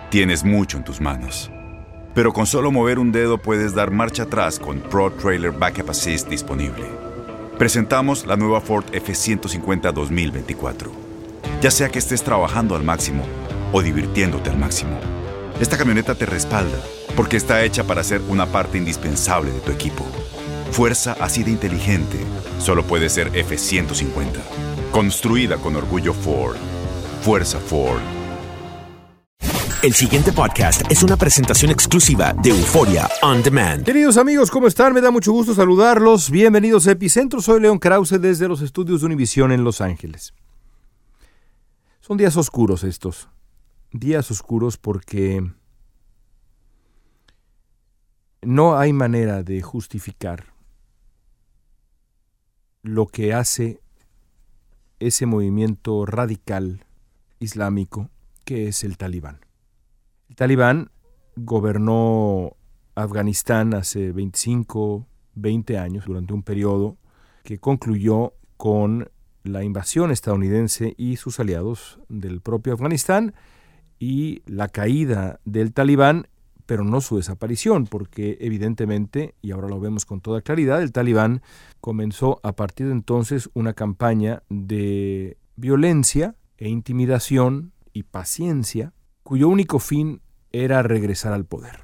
Tienes mucho en tus manos. Pero con solo mover un dedo puedes dar marcha atrás con Pro Trailer Backup Assist disponible. Presentamos la nueva Ford F-150 2024. Ya sea que estés trabajando al máximo o divirtiéndote al máximo, esta camioneta te respalda porque está hecha para ser una parte indispensable de tu equipo. Fuerza así de inteligente solo puede ser F-150. Construida con orgullo Ford. Fuerza Ford. El siguiente podcast es una presentación exclusiva de Euforia On Demand. Queridos amigos, ¿cómo están? Me da mucho gusto saludarlos. Bienvenidos a Epicentro. Soy León Krause desde los estudios de Univisión en Los Ángeles. Son días oscuros estos. Días oscuros porque no hay manera de justificar lo que hace ese movimiento radical islámico que es el Talibán. El Talibán gobernó Afganistán hace 25, 20 años, durante un periodo que concluyó con la invasión estadounidense y sus aliados del propio Afganistán y la caída del Talibán, pero no su desaparición, porque evidentemente, y ahora lo vemos con toda claridad, el Talibán comenzó a partir de entonces una campaña de violencia e intimidación y paciencia, cuyo único fin era regresar al poder.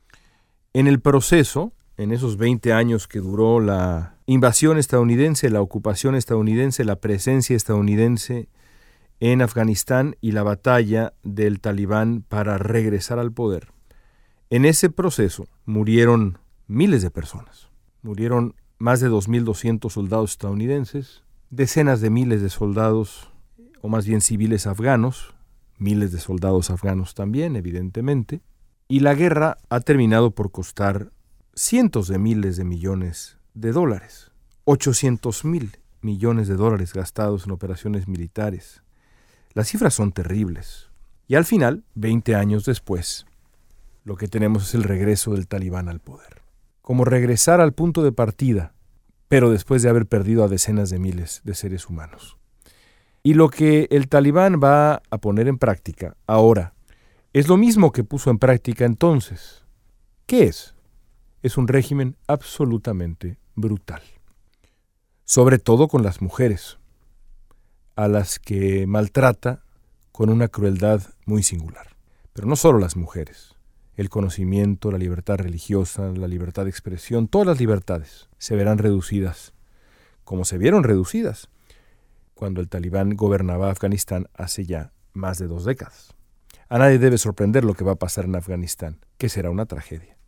En el proceso, en esos 20 años que duró la invasión estadounidense, la ocupación estadounidense, la presencia estadounidense en Afganistán y la batalla del Talibán para regresar al poder, en ese proceso murieron miles de personas. Murieron más de 2.200 soldados estadounidenses, decenas de miles de soldados, o más bien civiles afganos, miles de soldados afganos también, evidentemente, y la guerra ha terminado por costar cientos de miles de millones de dólares, 800,000 millones de dólares gastados en operaciones militares. Las cifras son terribles. Y al final, 20 años después, lo que tenemos es el regreso del Talibán al poder. Como regresar al punto de partida, pero después de haber perdido a decenas de miles de seres humanos. Y lo que el Talibán va a poner en práctica ahora es lo mismo que puso en práctica entonces. ¿Qué es? Es un régimen absolutamente brutal. Sobre todo con las mujeres, a las que maltrata con una crueldad muy singular. Pero no solo las mujeres. El conocimiento, la libertad religiosa, la libertad de expresión, todas las libertades se verán reducidas, como se vieron reducidas cuando el Talibán gobernaba Afganistán hace ya más de 2 décadas. A nadie debe sorprender lo que va a pasar en Afganistán, que será una tragedia.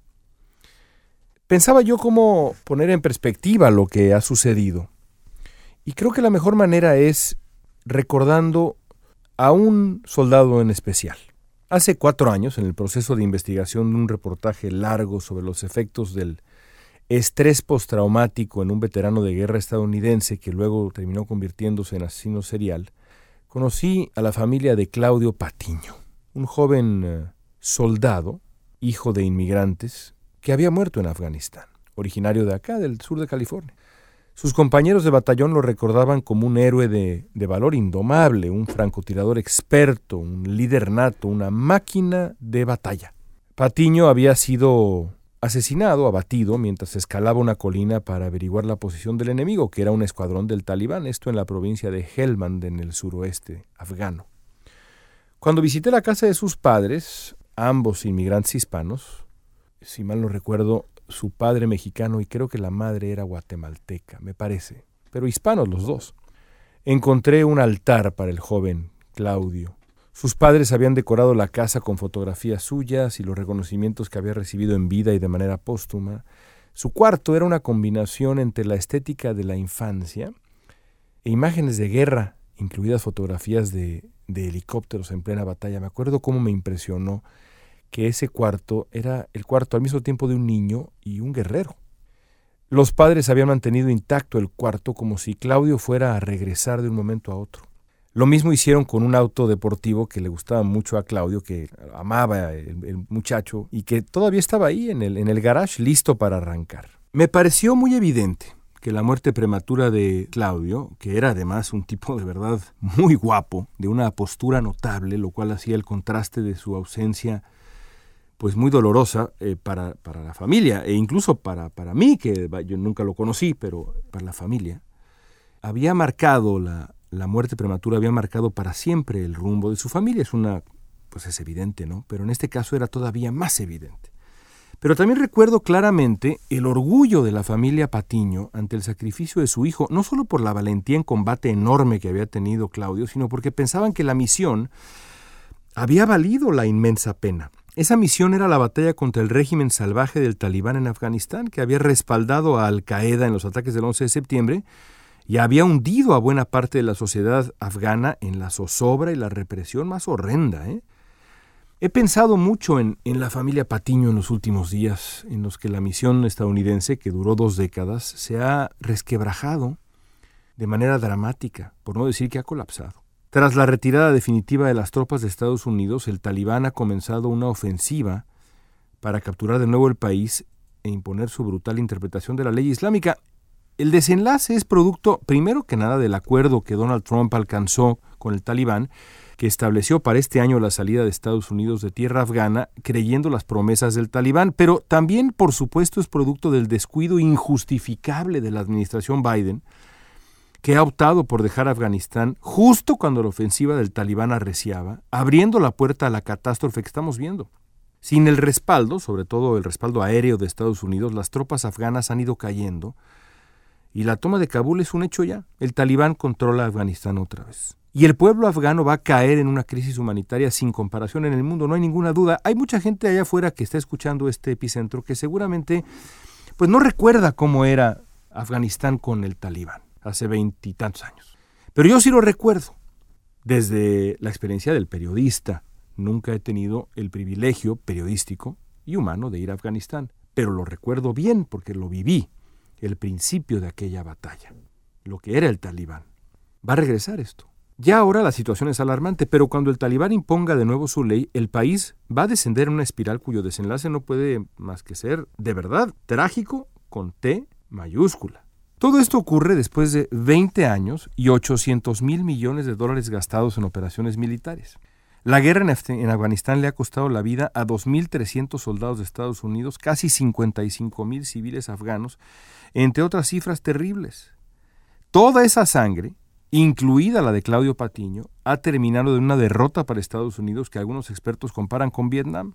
Pensaba yo cómo poner en perspectiva lo que ha sucedido, y creo que la mejor manera es recordando a un soldado en especial. Hace 4 años, en el proceso de investigación de un reportaje largo sobre los efectos del estrés postraumático en un veterano de guerra estadounidense que luego terminó convirtiéndose en asesino serial, conocí a la familia de Claudio Patiño, un joven soldado, hijo de inmigrantes, que había muerto en Afganistán, originario de acá, del sur de California. Sus compañeros de batallón lo recordaban como un héroe de valor indomable, un francotirador experto, un líder nato, una máquina de batalla. Patiño había sido asesinado, abatido, mientras escalaba una colina para averiguar la posición del enemigo, que era un escuadrón del Talibán, esto en la provincia de Helmand, en el suroeste afgano. Cuando visité la casa de sus padres, ambos inmigrantes hispanos, si mal no recuerdo, su padre mexicano y creo que la madre era guatemalteca, me parece, pero hispanos los dos, encontré un altar para el joven Claudio. Sus padres habían decorado la casa con fotografías suyas y los reconocimientos que había recibido en vida y de manera póstuma. Su cuarto era una combinación entre la estética de la infancia e imágenes de guerra, incluidas fotografías de helicópteros en plena batalla. Me acuerdo cómo me impresionó que ese cuarto era el cuarto al mismo tiempo de un niño y un guerrero. Los padres habían mantenido intacto el cuarto como si Claudio fuera a regresar de un momento a otro. Lo mismo hicieron con un auto deportivo que le gustaba mucho a Claudio, que amaba el muchacho y que todavía estaba ahí en el garage listo para arrancar. Me pareció muy evidente que la muerte prematura de Claudio, que era además un tipo de verdad muy guapo, de una postura notable, lo cual hacía el contraste de su ausencia pues muy dolorosa para la familia, e incluso para mí, que yo nunca lo conocí, pero para la familia, había marcado la muerte prematura, había marcado para siempre el rumbo de su familia. Pues es evidente, ¿no? Pero en este caso era todavía más evidente. Pero también recuerdo claramente el orgullo de la familia Patiño ante el sacrificio de su hijo, no solo por la valentía en combate enorme que había tenido Claudio, sino porque pensaban que la misión había valido la inmensa pena. Esa misión era la batalla contra el régimen salvaje del Talibán en Afganistán, que había respaldado a Al-Qaeda en los ataques del 11 de septiembre y había hundido a buena parte de la sociedad afgana en la zozobra y la represión más horrenda. He pensado mucho en la familia Patiño en los últimos días, en los que la misión estadounidense, que duró 2 décadas, se ha resquebrajado de manera dramática, por no decir que ha colapsado. Tras la retirada definitiva de las tropas de Estados Unidos, el Talibán ha comenzado una ofensiva para capturar de nuevo el país e imponer su brutal interpretación de la ley islámica. El desenlace es producto, primero que nada, del acuerdo que Donald Trump alcanzó con el Talibán, que estableció para este año la salida de Estados Unidos de tierra afgana, creyendo las promesas del Talibán, pero también, por supuesto, es producto del descuido injustificable de la administración Biden, que ha optado por dejar Afganistán justo cuando la ofensiva del Talibán arreciaba, abriendo la puerta a la catástrofe que estamos viendo. Sin el respaldo, sobre todo el respaldo aéreo de Estados Unidos, las tropas afganas han ido cayendo y la toma de Kabul es un hecho ya. El Talibán controla Afganistán otra vez. Y el pueblo afgano va a caer en una crisis humanitaria sin comparación en el mundo, no hay ninguna duda. Hay mucha gente allá afuera que está escuchando este epicentro que seguramente pues no recuerda cómo era Afganistán con el Talibán hace 20 y tantos años. Pero yo sí lo recuerdo. Desde la experiencia del periodista, nunca he tenido el privilegio periodístico y humano de ir a Afganistán, pero lo recuerdo bien porque lo viví, el principio de aquella batalla, lo que era el Talibán. Va a regresar esto. Ya ahora la situación es alarmante, pero cuando el Talibán imponga de nuevo su ley, el país va a descender en una espiral cuyo desenlace no puede más que ser, de verdad, trágico con T mayúscula. Todo esto ocurre después de 20 años y $800,000 millones gastados en operaciones militares. La guerra en Afganistán le ha costado la vida a 2.300 soldados de Estados Unidos, casi 55,000 civiles afganos, entre otras cifras terribles. Toda esa sangre, incluida la de Claudio Patiño, ha terminado en una derrota para Estados Unidos que algunos expertos comparan con Vietnam.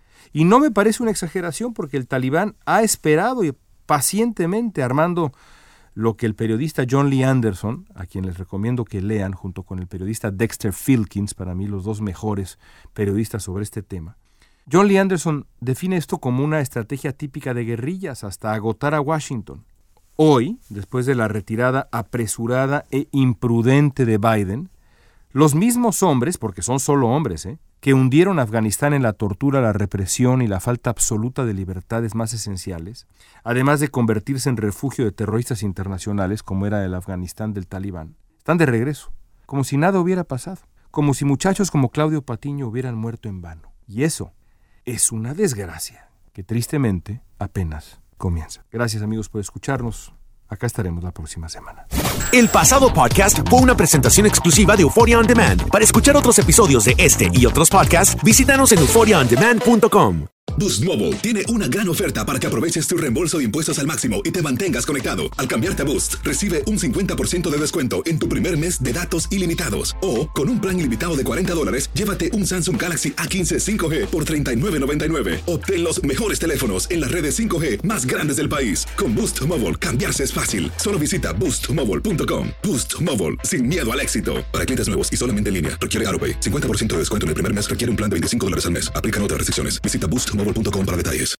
Y no me parece una exageración porque el Talibán ha esperado pacientemente armando lo que el periodista John Lee Anderson, a quien les recomiendo que lean junto con el periodista Dexter Filkins, para mí los dos mejores periodistas sobre este tema. John Lee Anderson define esto como una estrategia típica de guerrillas hasta agotar a Washington. Hoy, después de la retirada apresurada e imprudente de Biden, los mismos hombres, porque son solo hombres, que hundieron a Afganistán en la tortura, la represión y la falta absoluta de libertades más esenciales, además de convertirse en refugio de terroristas internacionales, como era el Afganistán del Talibán, están de regreso, como si nada hubiera pasado, como si muchachos como Claudio Patiño hubieran muerto en vano. Y eso es una desgracia que tristemente apenas comienza. Gracias, amigos, por escucharnos. Acá estaremos la próxima semana. El pasado podcast fue una presentación exclusiva de Euphoria On Demand. Para escuchar otros episodios de este y otros podcasts, visítanos en euphoriaondemand.com. Boost Mobile tiene una gran oferta para que aproveches tu reembolso de impuestos al máximo y te mantengas conectado. Al cambiarte a Boost, recibe un 50% de descuento en tu primer mes de datos ilimitados. O, con un plan ilimitado de $40, llévate un Samsung Galaxy A15 5G por $39.99. Obtén los mejores teléfonos en las redes 5G más grandes del país. Con Boost Mobile, cambiarse es fácil. Solo visita boostmobile.com. Boost Mobile, sin miedo al éxito. Para clientes nuevos y solamente en línea, requiere AutoPay. 50% de descuento en el primer mes requiere un plan de $25 al mes. Aplican otras restricciones. Visita boostmobile.com para detalles.